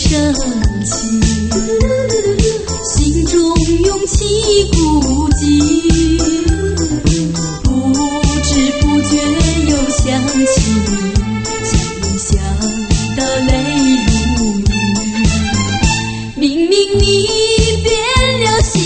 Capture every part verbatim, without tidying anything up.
升起，心中涌起孤寂，不知不觉又想起你，想你想到泪如雨。明明你变了心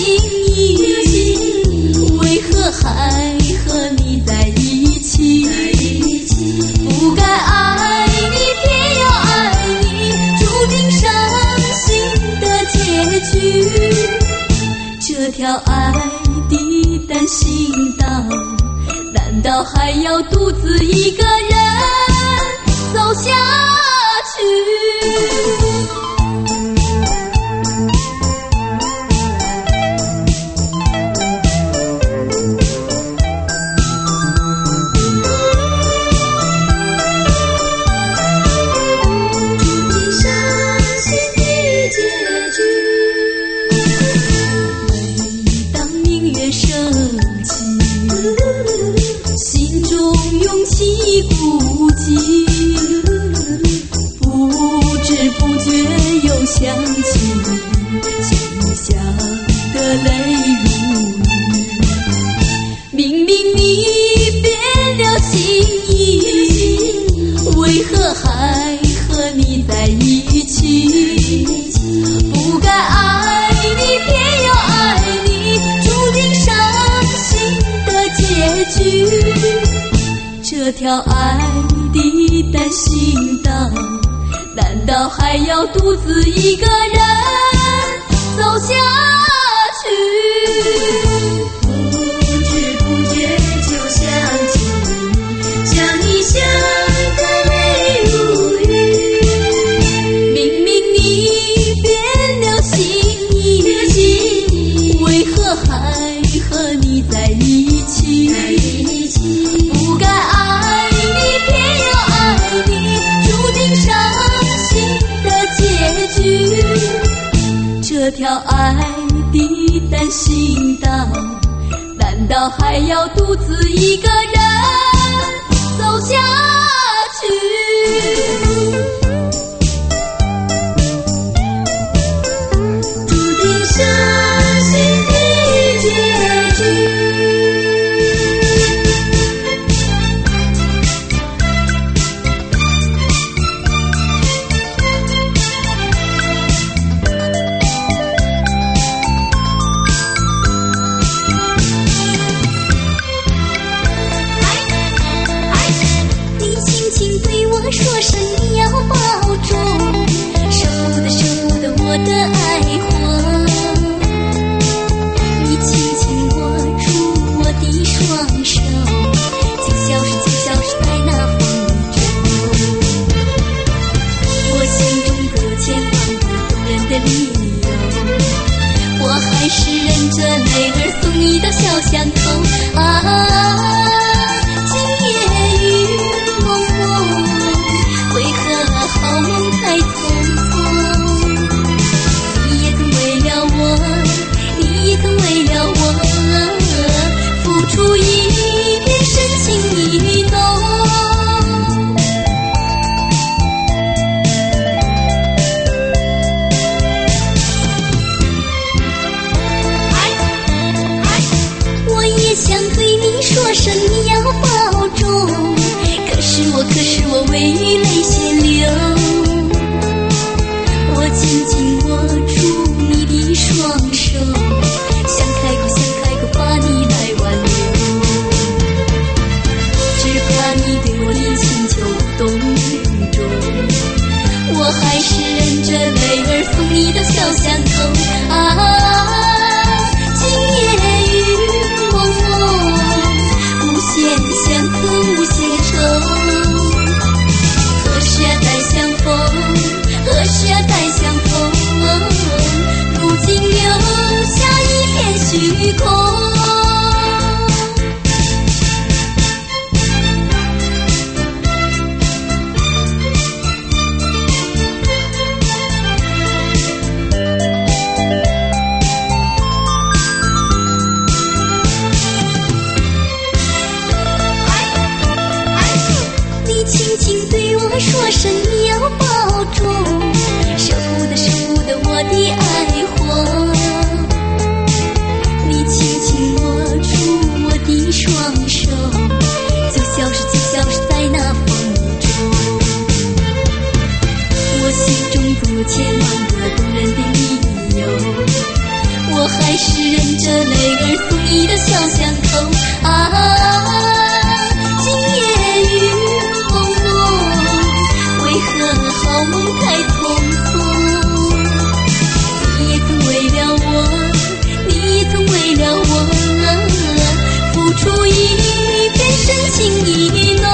意，为何还和你在一起？不该爱你偏要爱你，注定伤心的结局。这条爱的单行道，难道还要独自一个人走下去？孤寂，不知不觉又想起你，想你想的泪如雨。明明你变了心意，为何还和你在一起？不该爱你偏要爱你，注定伤心的结局。这条爱的单行道，难道还要独自一个人走下去？不知不觉就想起你，想你想的泪如雨。明明你变了心意，为何还和你在一起？不该爱你偏要爱你，注定伤心的结局。这条爱的单行道，难道还要独自一个人走下去？注定伤心的结局。说声你要保重，舍不得舍不得我的爱火。你轻轻握住我的双手，请消失请消失在那风中。我心中的千万个动人的理由，我还是忍着泪儿送你到小巷口啊。好梦太匆匆，你也曾为了我，你也曾为了我，付出一片深情一动。我也想对你说声你要保重，可是我可是我为泪先流。紧紧握住你的双手，想开口想开口把你来挽留，只怕你对我的请求无动于衷。我还是忍着泪儿送你到小巷口啊，今夜雨蒙蒙，无限相思无限愁。何时啊再相逢，何时啊再相逢，如今留下一片虚空。 着泪儿送你的小巷口啊，今夜雨蒙蒙，为何好梦太匆匆？你也曾为了我，你也曾为了我啊，付出一片深情意浓。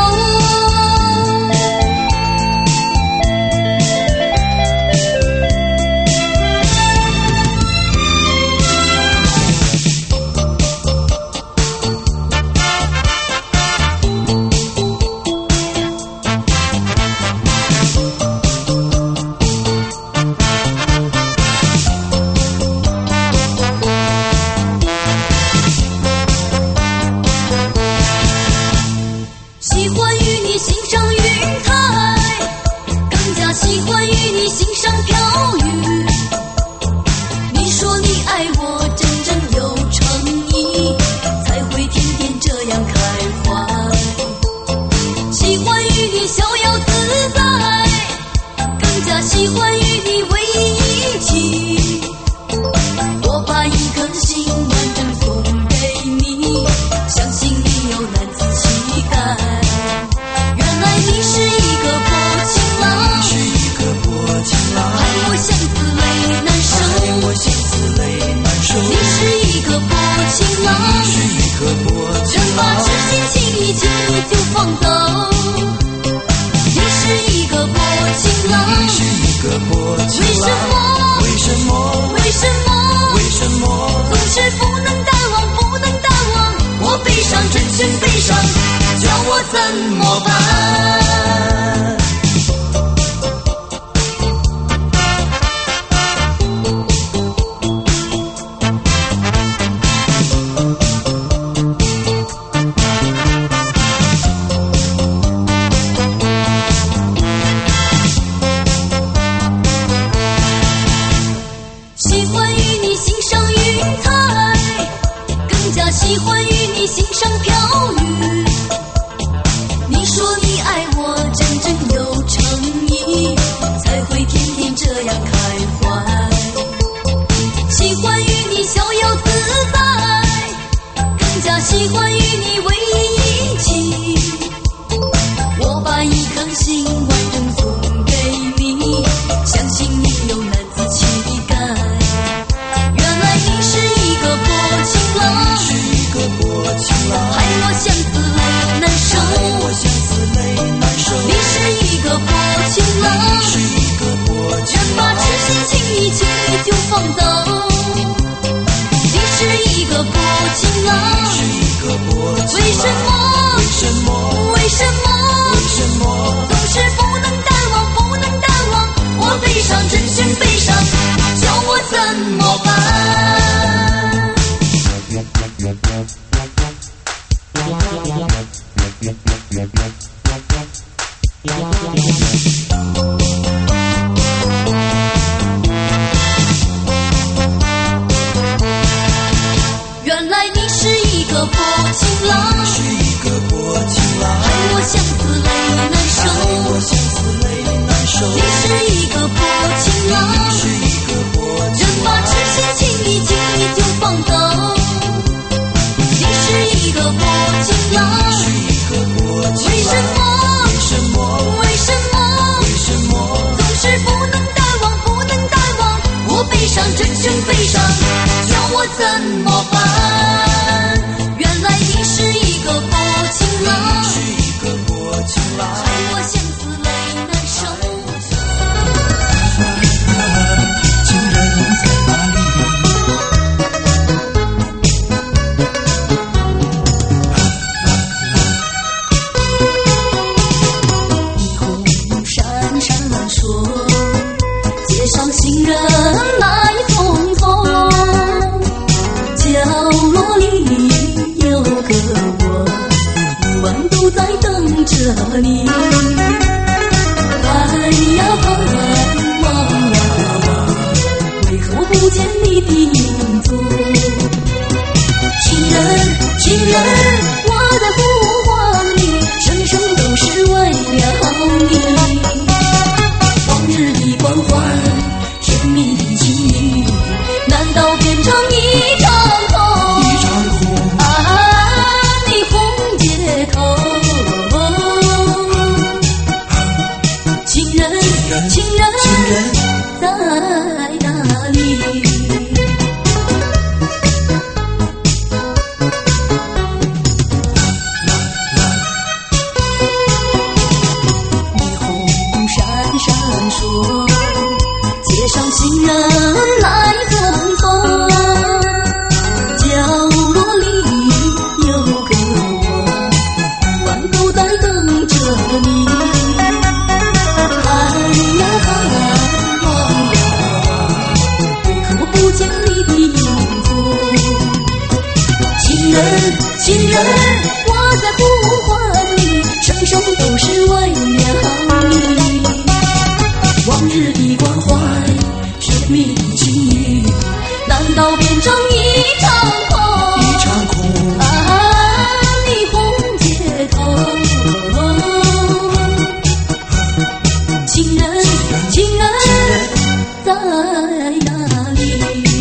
天蜜的情语，难道变成一场空？ 街上行人来匆匆，角落里有个我，弯钩在等着你。喊呀喊，望呀望，为何不见你的影子？情人，情人，我在呼唤你，声声都是为了你。往日的关怀，甜蜜的情语，难道变成一场空？ 一场空啊，霓虹街头，情人，情人在哪里？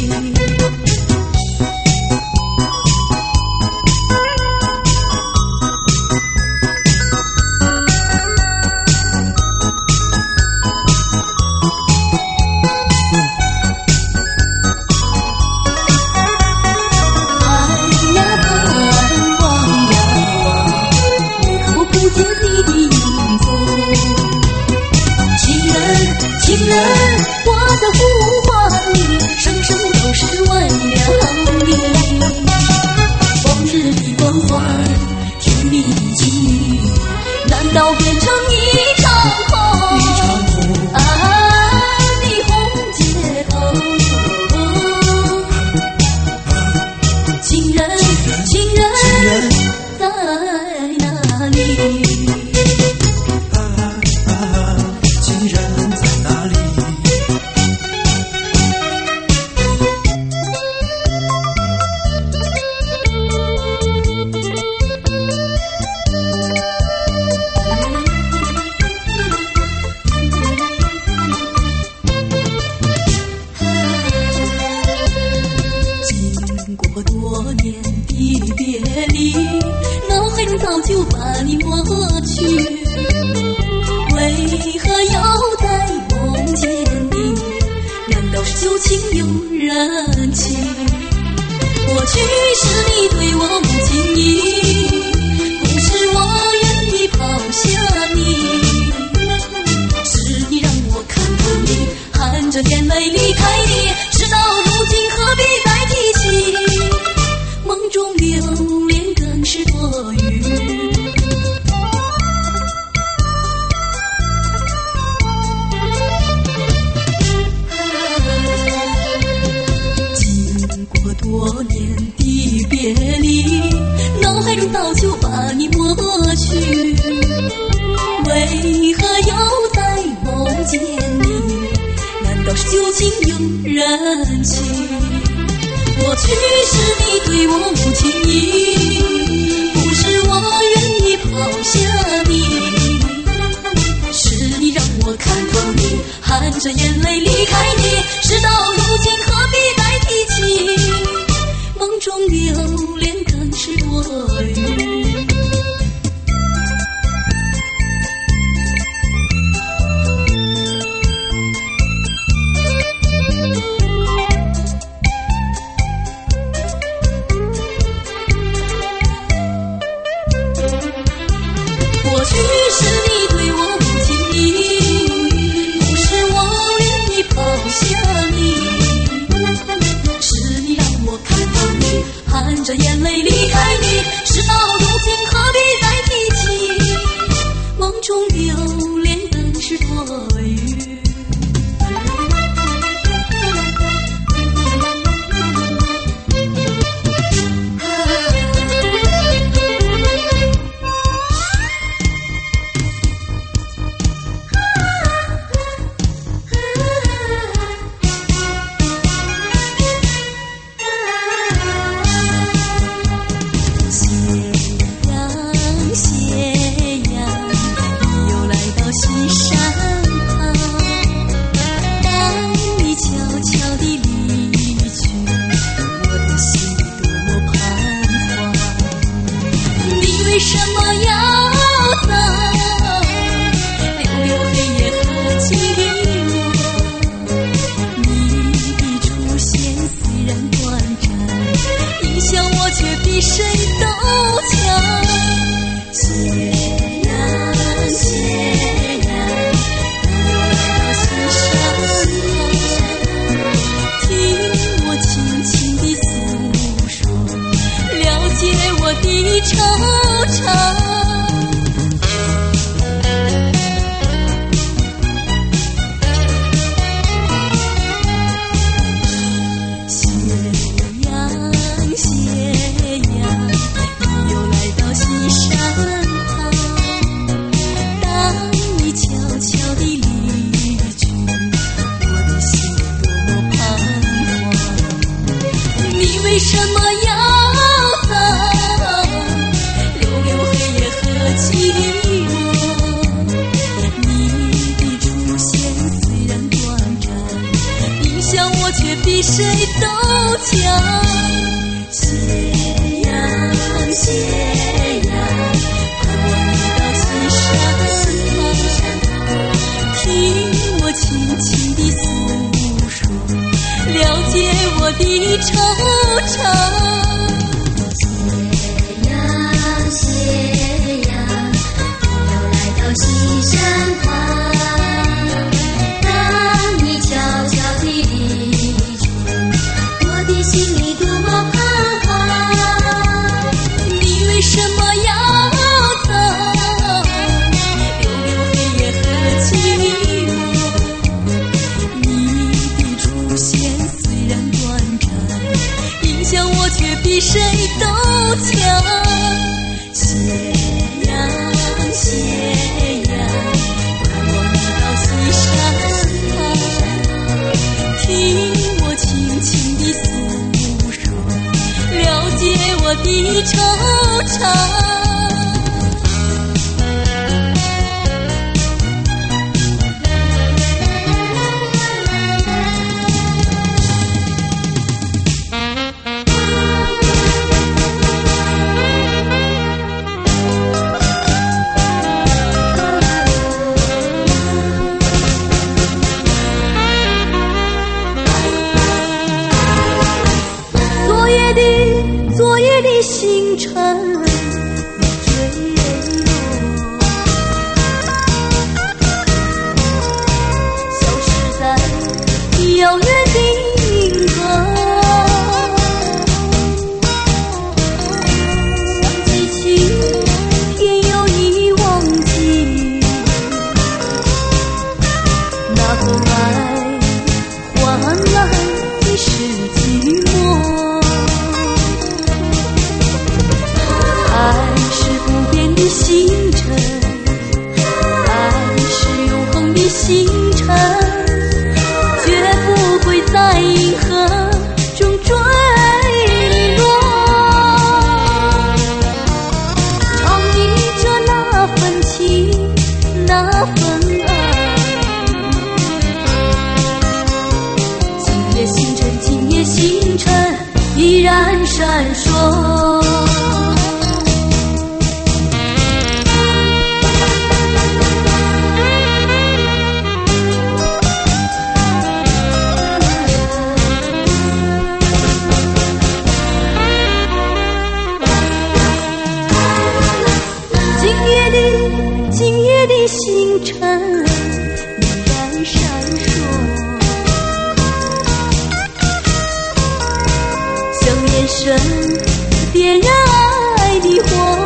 情人，我在呼唤你，声声都是为了你。往日的关怀，甜蜜的情语，难道变成一场空？ 一场空啊，霓虹街头，情人，情人在哪里？经过多年的别离，脑海中早就把你抹去，为何要在梦见你？难道是旧情有人情？过去是你对我无情意，不是我愿意抛下你，是你让我看透你，含着眼泪离开你，事到如今何必再提起？梦中留恋更是多余。经过多年的别离，脑海中早就把你抹去，为何又在梦见你？难道是旧情有人情？过去是你对我无情意，不是我愿意抛下你，是你让我看透你，含着眼泪离开你，事到如今何必再提起？梦中留恋更是多余。过去是你对我无情意，不是我愿意抛下你，是你让我看透你，含着眼泪离开你，事到如今何必再提起？梦中留恋更是多余。 什么要走？留给我黑夜和寂寞。你的出现虽然短暂，影响我却比谁都强。斜阳斜阳，盼望你到西山旁，听我轻轻地诉说，了解我的惆怅。斜阳斜阳，你要来到西山旁，当你悄悄地离去，我的心里多么彷徨。你为什么要走？留给我黑夜和寂寞。你的出现虽然短暂，影响我却比谁都强。斜阳斜阳，盼望你到西山旁，听我轻轻地诉说，了解我的惆怅。昨夜的星辰坠落，消失在遥远的银河。想记起天有意忘记，那份爱换来的是寂寞。爱是不变的星辰，爱是永恒的星辰，绝不会在银河中坠落。唱忆着那份情，那份爱。今夜星辰，今夜星辰，依然闪烁。今夜的星辰依然闪烁，像眼神点燃爱的火，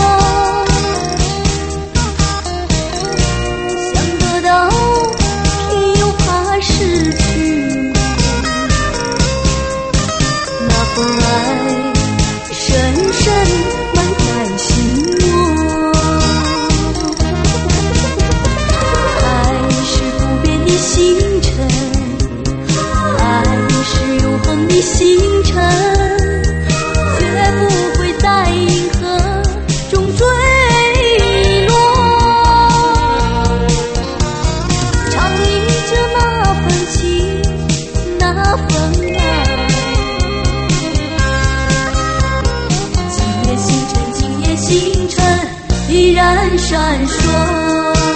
想得到偏又怕失去，那份爱深深埋在心窝。星辰，爱是永恒的星辰，绝不会在银河中坠落。唱忆着那份情，那份爱。今夜星辰，今夜星辰，依然闪烁。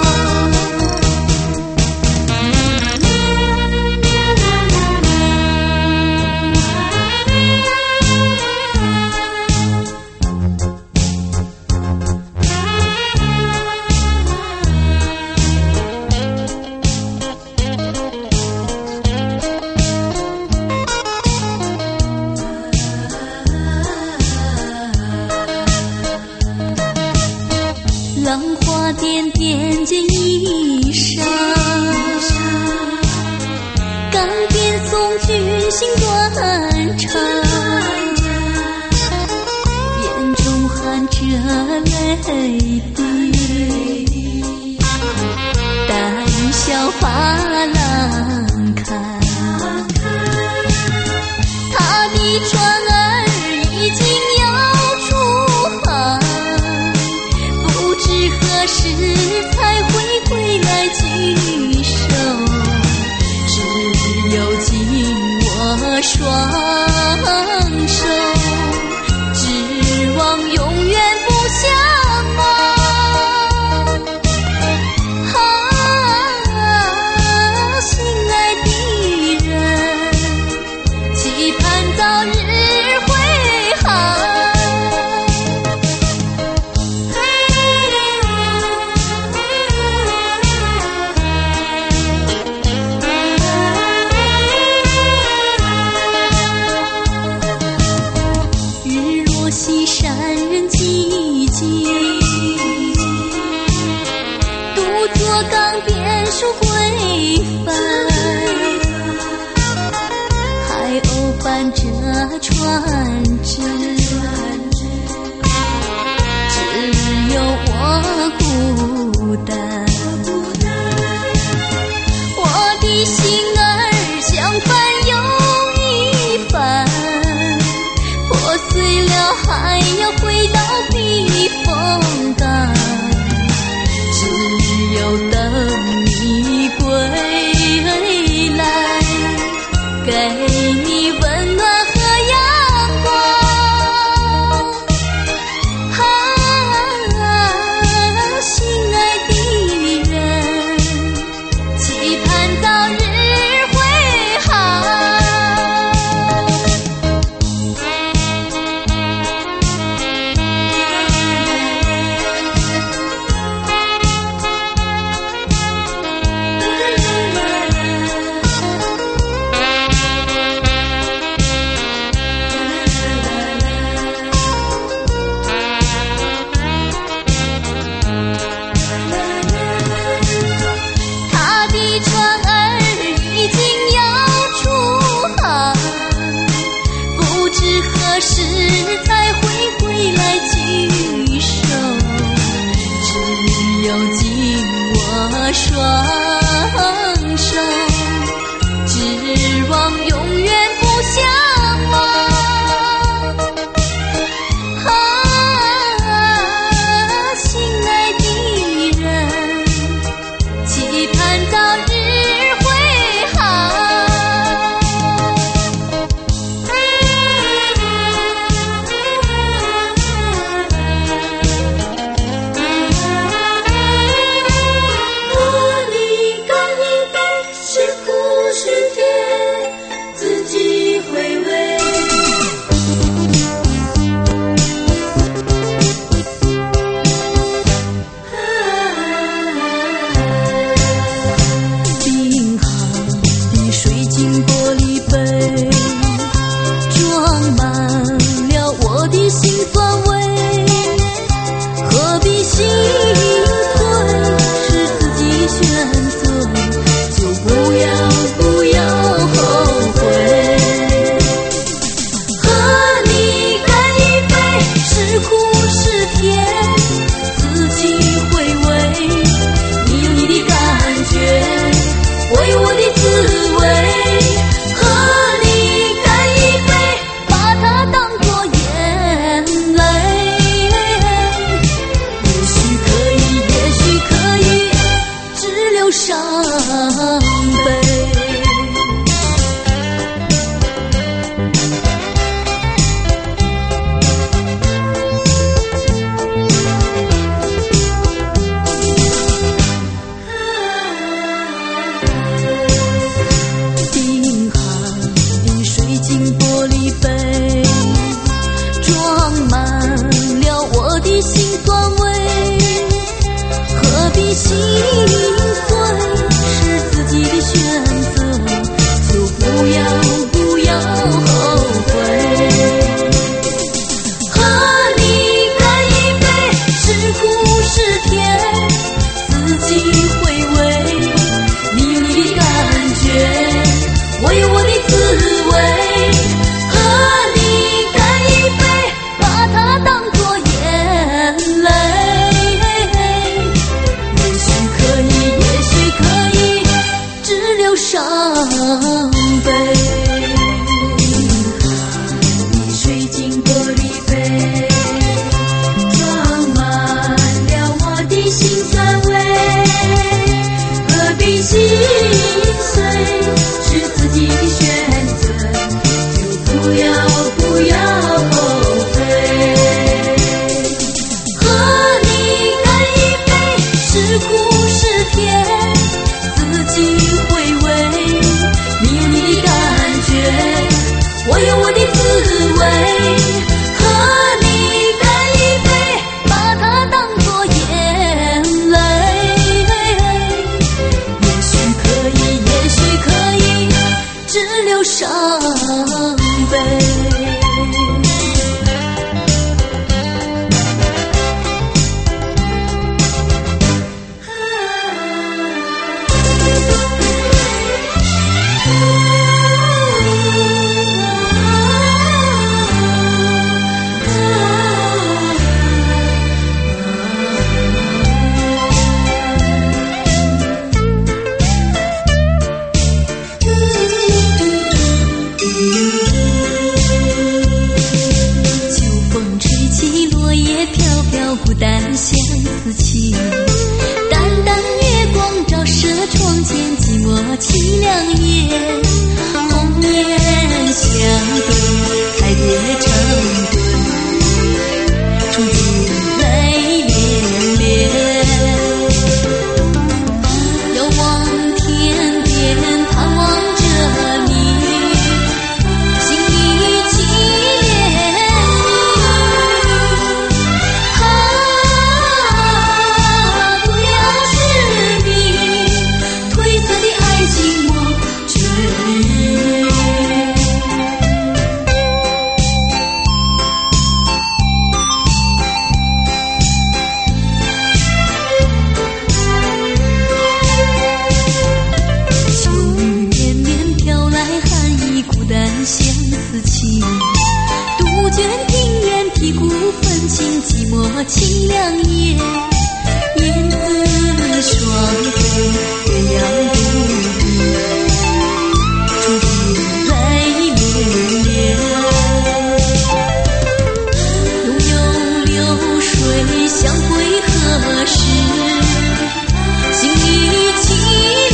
浪花点点件衣裳，钢鞭送君心断肠，眼中含着泪滴，淡笑发浪看，他的船儿我双手，指望永远不相忘。啊，心爱的人，期盼早日会好。西山人寂静，独坐冈边数归帆，海鸥伴着船只，只有我孤单。我的心儿像帆又一帆，破碎了还要回到避风港，只有等你归来，给你温暖和阳光。啊，心爱的人，期盼早日会好。何时才会回来聚首？只有紧握双手，指望永远不相忘。啊，心爱的人，期盼早日会好。心碎是自己的选择。 伤悲。孤单相思情，淡淡月光照射窗前，寂寞凄凉夜，红颜相对，才别成对，从今泪涟涟。遥望天边，盼望着你，心里凄怜。相思情，杜鹃庭院啼骨焚情，寂寞清凉夜，燕子双飞，鸳鸯独对，从今泪涟涟。悠悠流水相会何时？心里凄怜。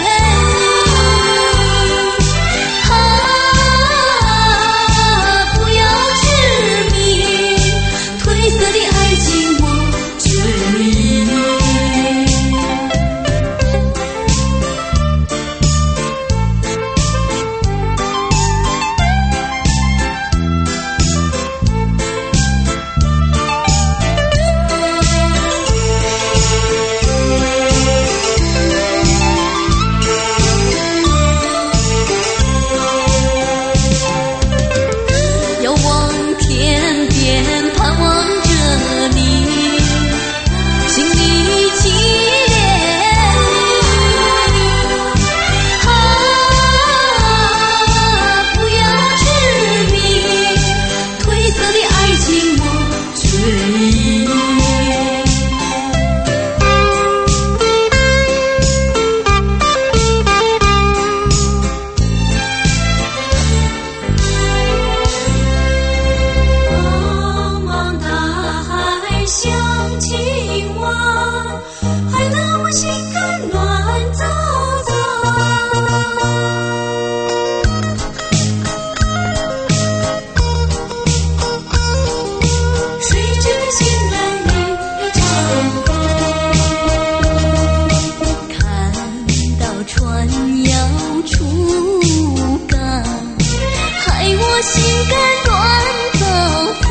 心肝乱糟糟，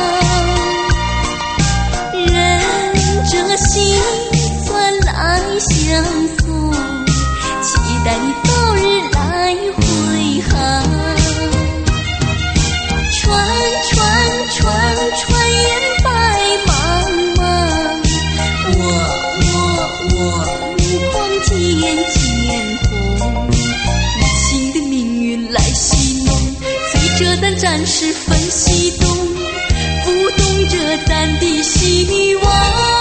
忍着心酸来相送，期待你早日来回航。船船船船烟白茫茫，我我我目光渐渐红，无情的命运来戏弄，这咱暂时分西东，浮动着咱的希望。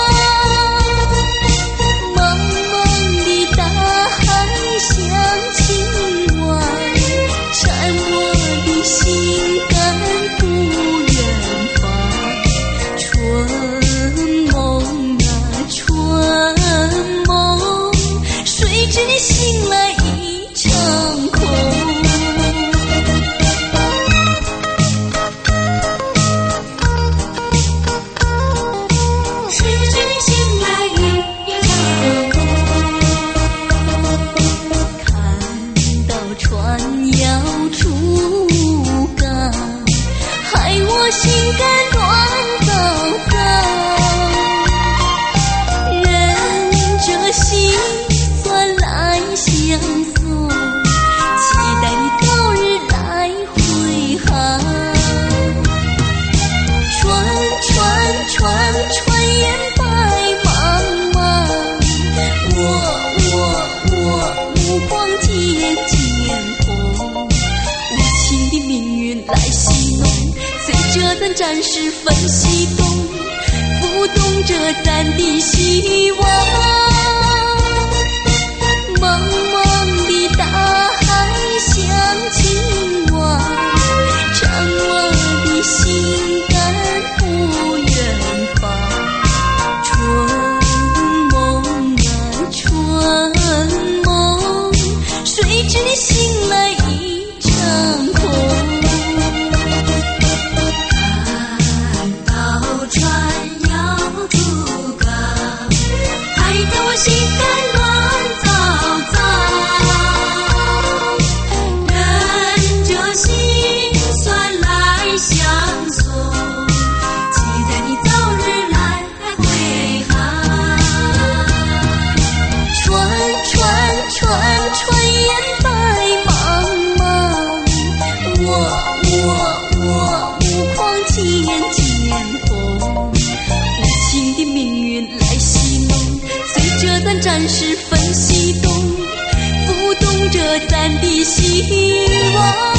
茫茫的大海向情望，缠我的心肝不远方。春梦啊春梦，谁知醒来一场空。心肝乱糟糟，忍着心酸来相送，期待你早日这段暂时分西东，浮动着咱的希望。茫茫的大海向前望，唱我的心肝不远方。春梦啊春梦，谁知你醒来一场空。看到船要出港，害得我心肝乱糟糟。忍着心酸来相送，期待你早日来归航。船船船船烟白茫茫，我我我目光渐渐红。无情的命运来戏弄，随这段暂时分西东，浮动着咱的希望。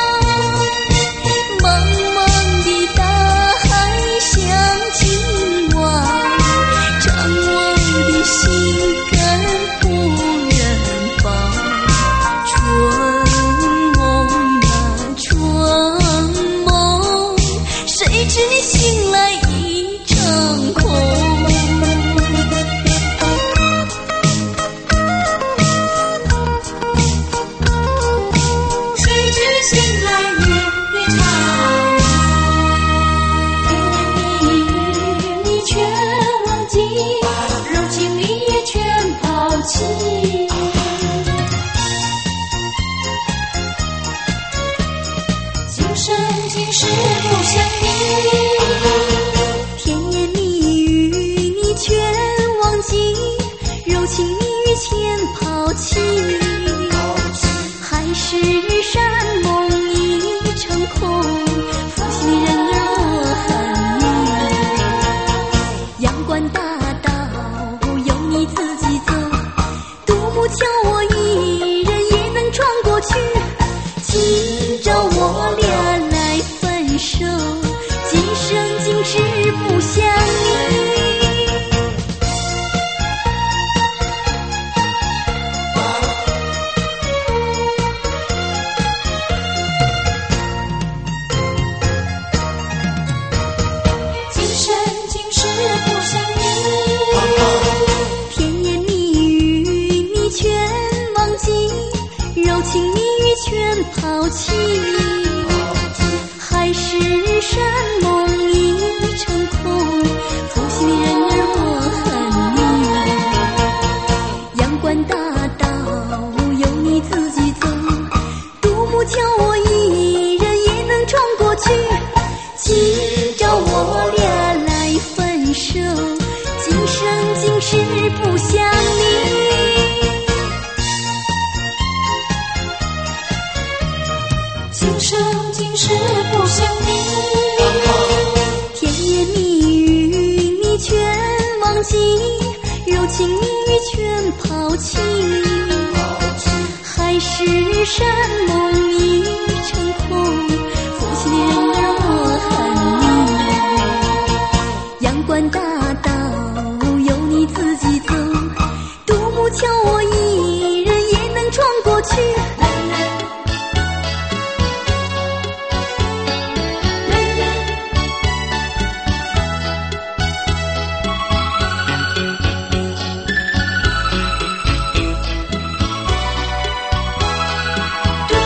茫茫的大海向前望，唱我的心肝不远方。春梦啊春梦，谁知你醒来一场空。谁知醒来一场甜言蜜语你全忘记，柔情蜜也全抛弃。今生今世不相依，甜言蜜语你全忘记，柔情蜜语全抛弃。海誓山盟一场空，负心人儿我恨你。阳关大道由你自己走，独木桥我一人也能穿过去。今朝我俩来分手，今生今世不相依。今生今世不相依，甜言蜜语你全忘记，柔情蜜语全抛弃。海誓山盟一场空，负心人儿我恨你。阳关大道由你自己走，独木桥我一人也能穿过去。今朝我俩来分手，今生今世不相离。今生今世不相离，甜言蜜语你全忘记，柔情蜜语全抛弃。海誓山盟一场空，负心人儿我恨你。阳关大道由你自己走，独木桥我一人也能穿过去。对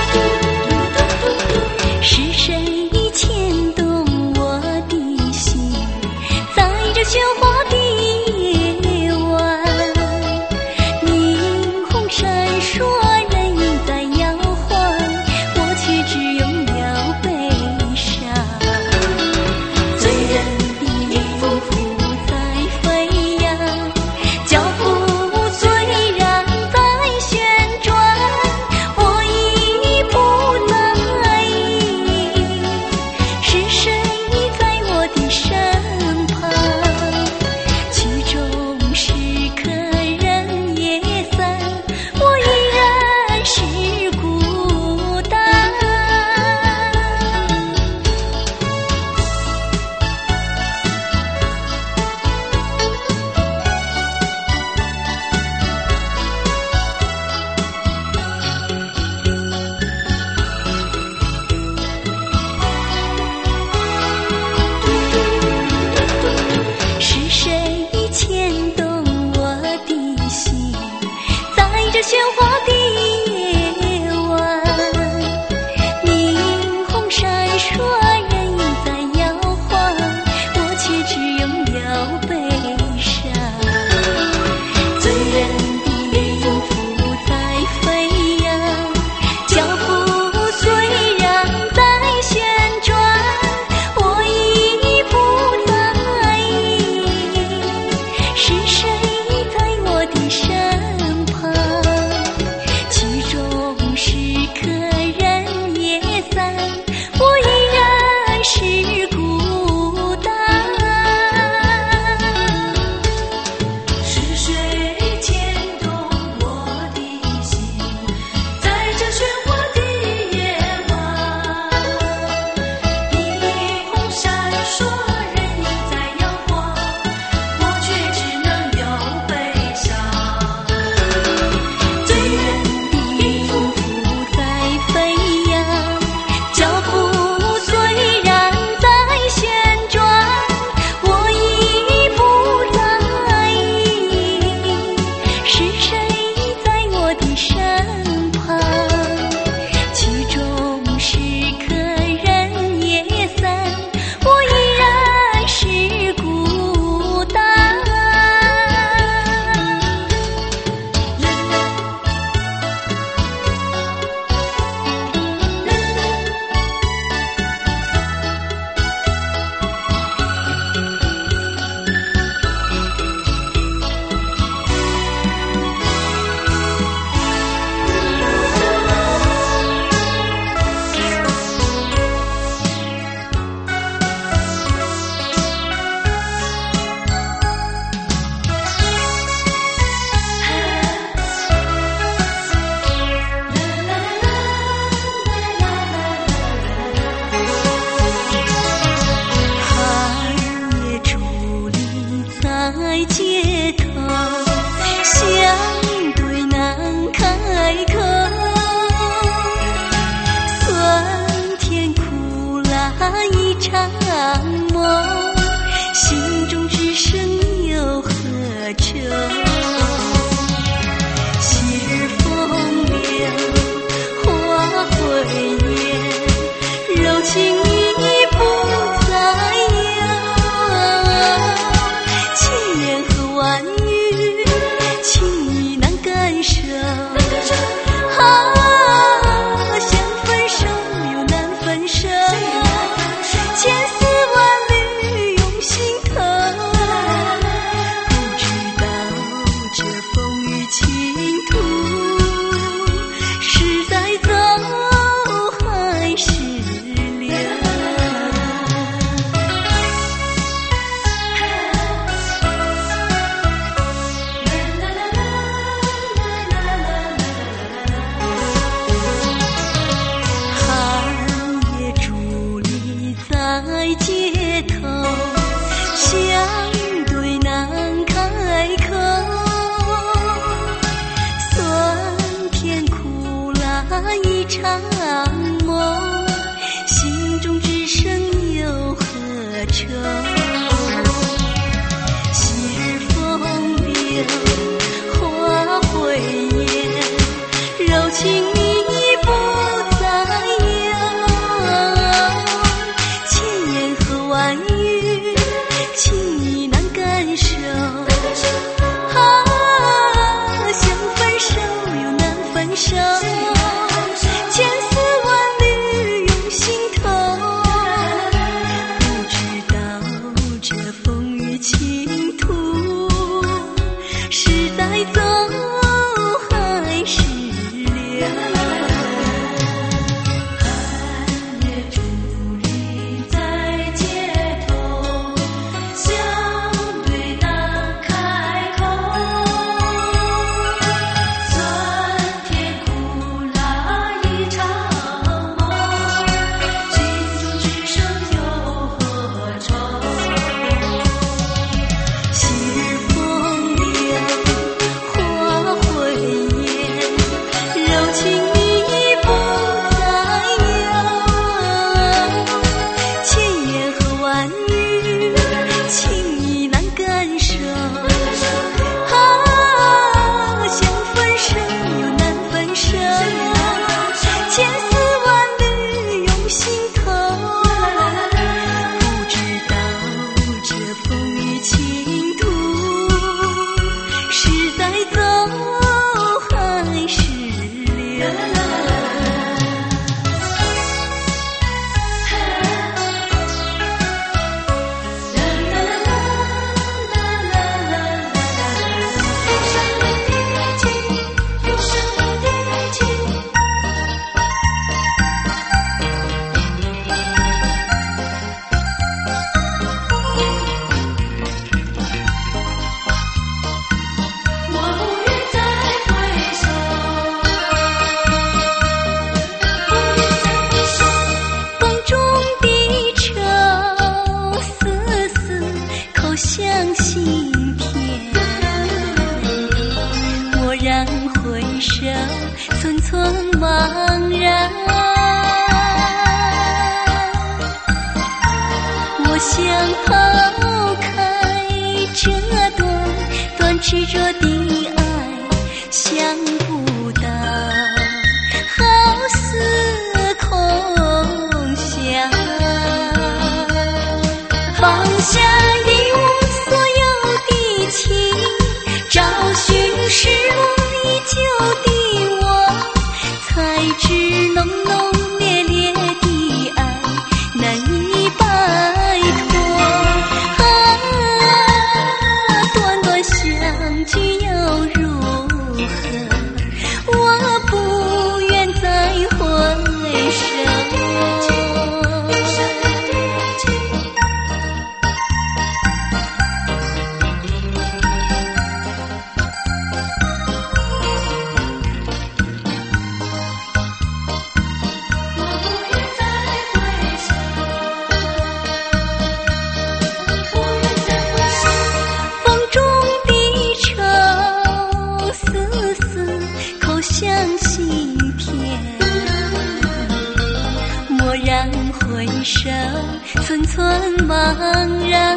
生寸寸茫然。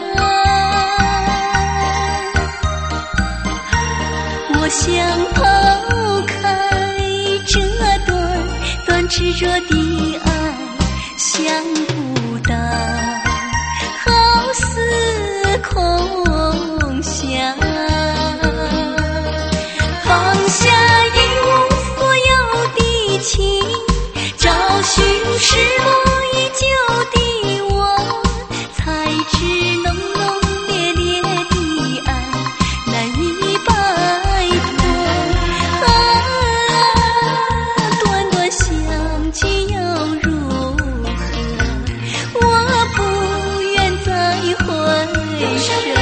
我想抛开这段段执着的爱，想不到好似空想，放下一无所有的情，找寻失落已久的我，才知浓浓烈烈的爱难以摆脱。啊，短短相聚又如何？我不愿再回首。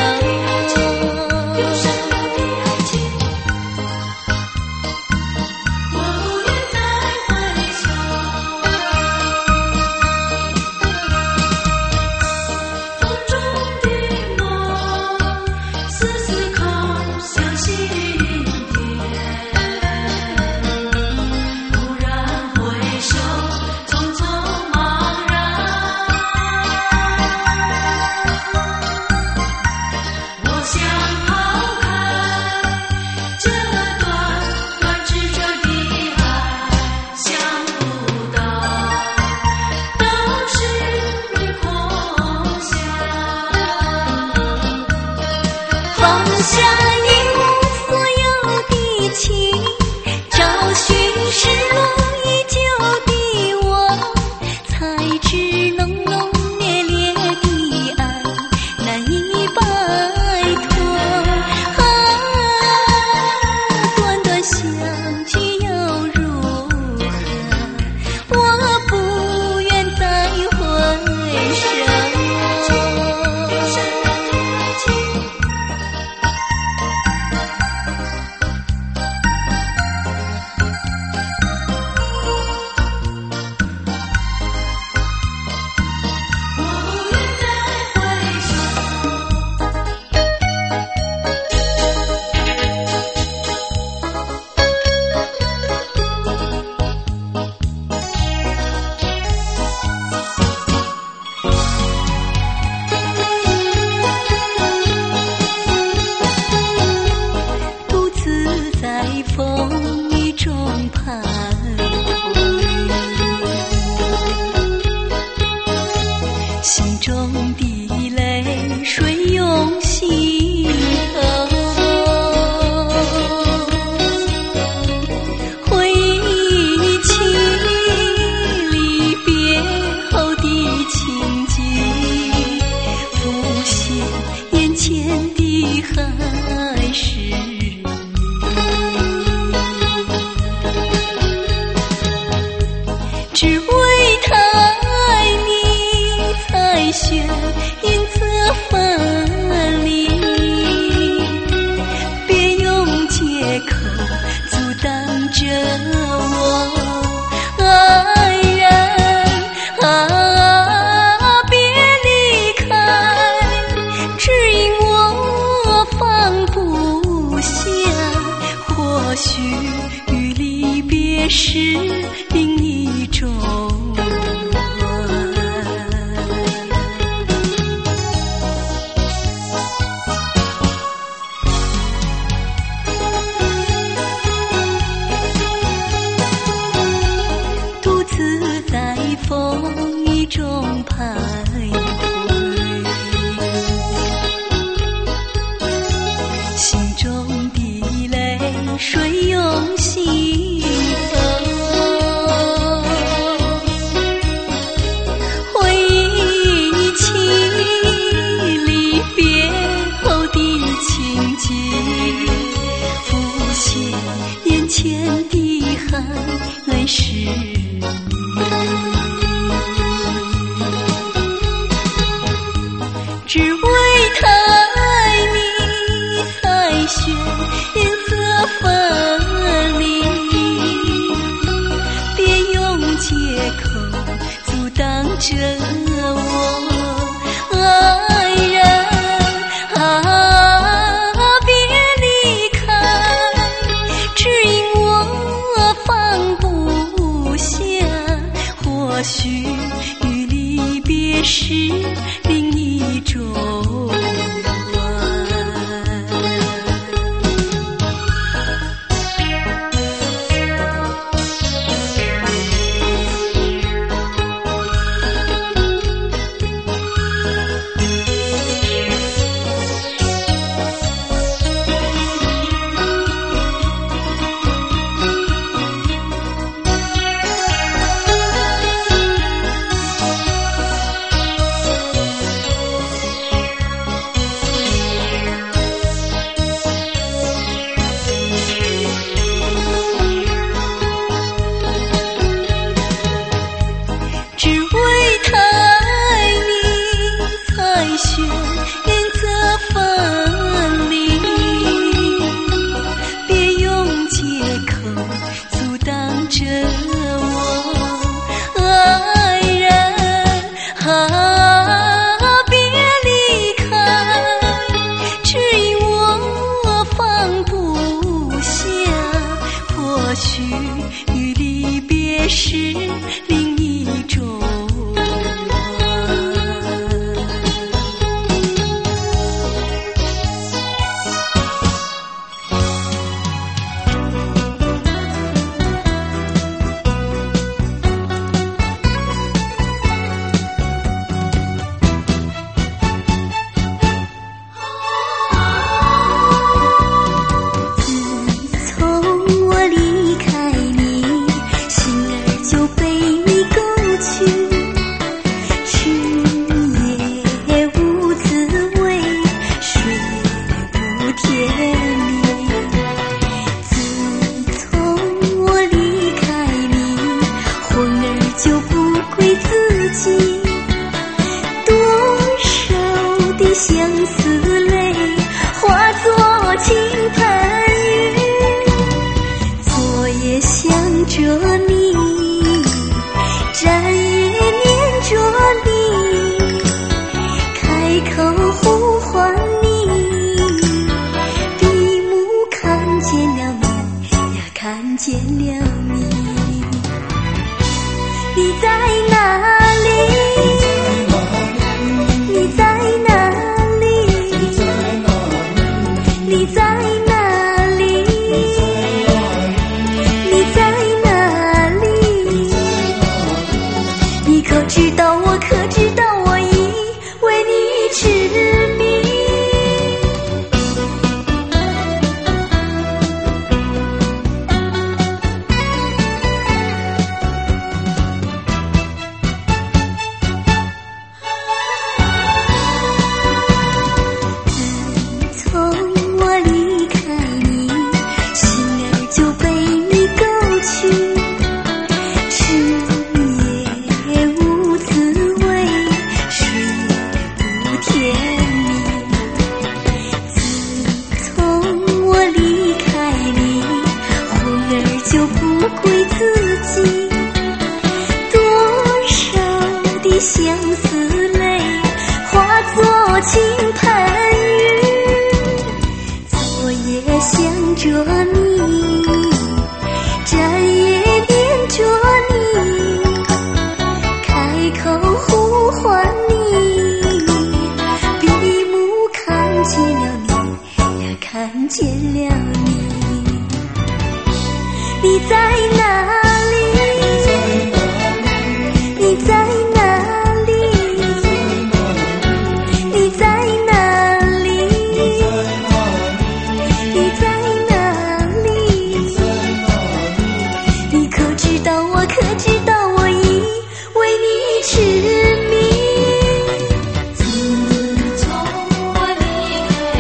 或许与离别别是另一种爱。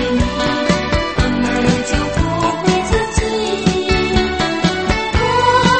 我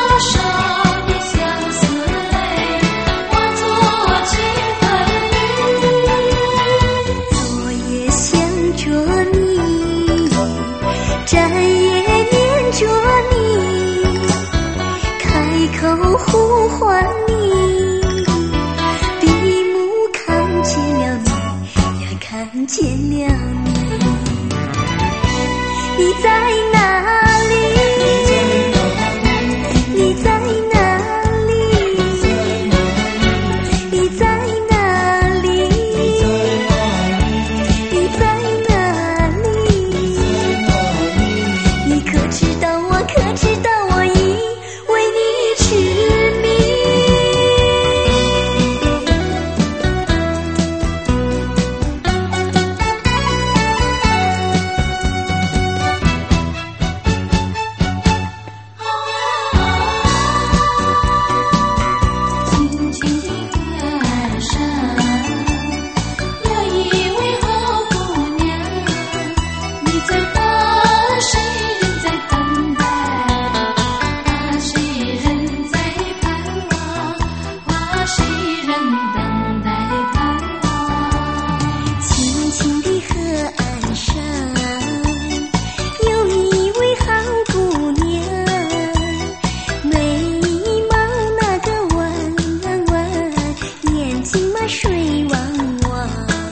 等待盼望。 青青的河岸上，有一位好姑娘，眉毛那个弯弯，眼睛嘛水汪汪，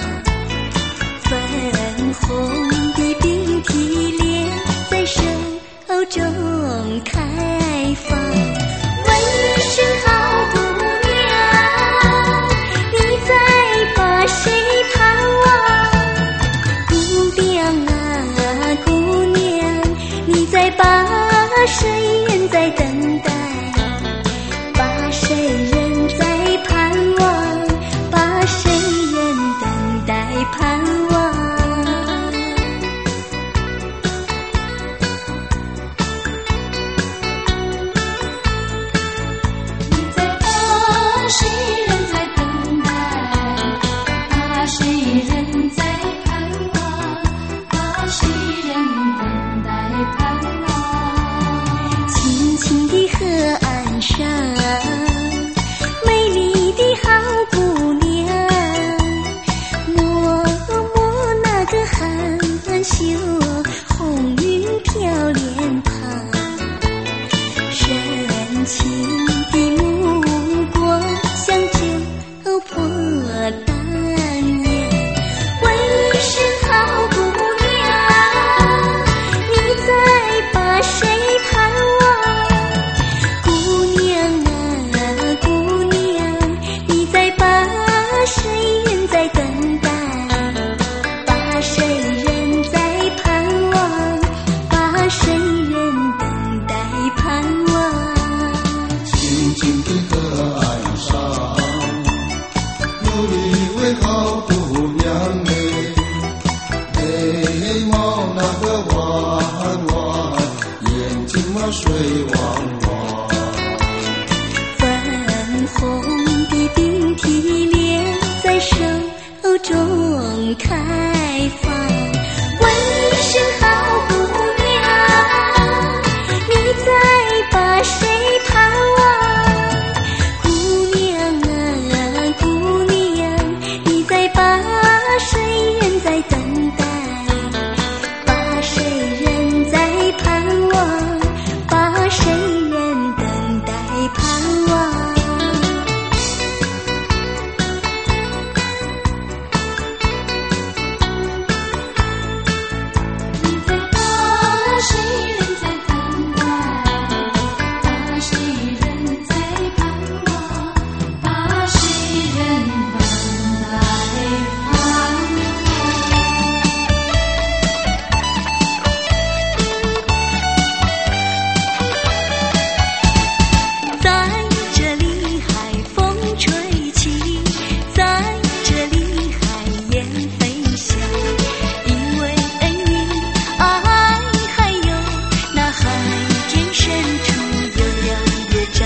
粉红的冰提莲在手中开放。问声好姑娘，你在把谁盼望？姑娘啊姑娘，你在把谁人在等待？把谁人在盼望？把谁人等待盼望？ 谁人在等待？啊，谁人在盼望？啊，谁人等待盼望？ 青青的河岸上，美丽的好姑娘，摸摸那个含羞红晕飘脸庞，深情的目光像酒泼丹颜。问声好姑娘，你在把谁盼望？姑娘啊姑娘，你在把谁人在等待？把谁人在盼望？把谁人等待盼望？ 青青的河岸上，有一位好姑娘嘞，眉毛那个弯弯，眼睛嘛水汪汪， 粉红的冰提莲在手中开放。问声好姑娘，你在把谁盼望？姑娘啊姑娘，你在把谁人在等待？把谁人在盼望？把谁人等待盼望？ 你在把谁人在等待？把谁人在盼望？把谁人等待盼在这里海风吹起，在这里海燕飞翔，因为你爱还有那海天深处有两乐章。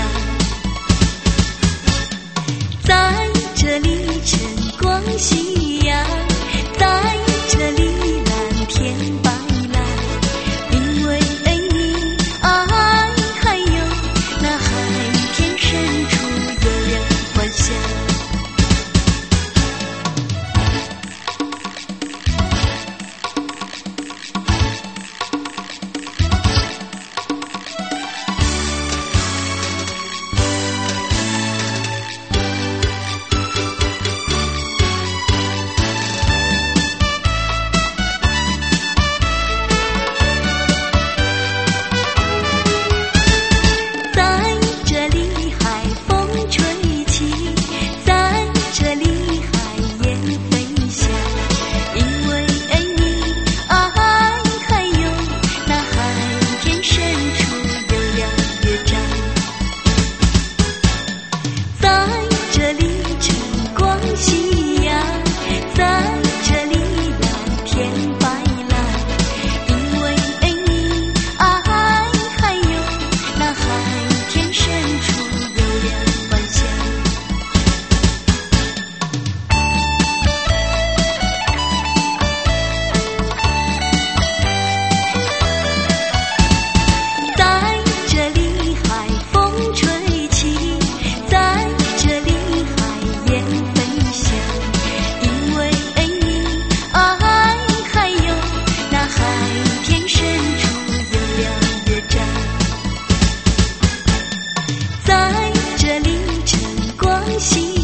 在这里晨光夕阳，在这里蓝天白蓝，因为你爱还有那海天深处有人幻想。 心。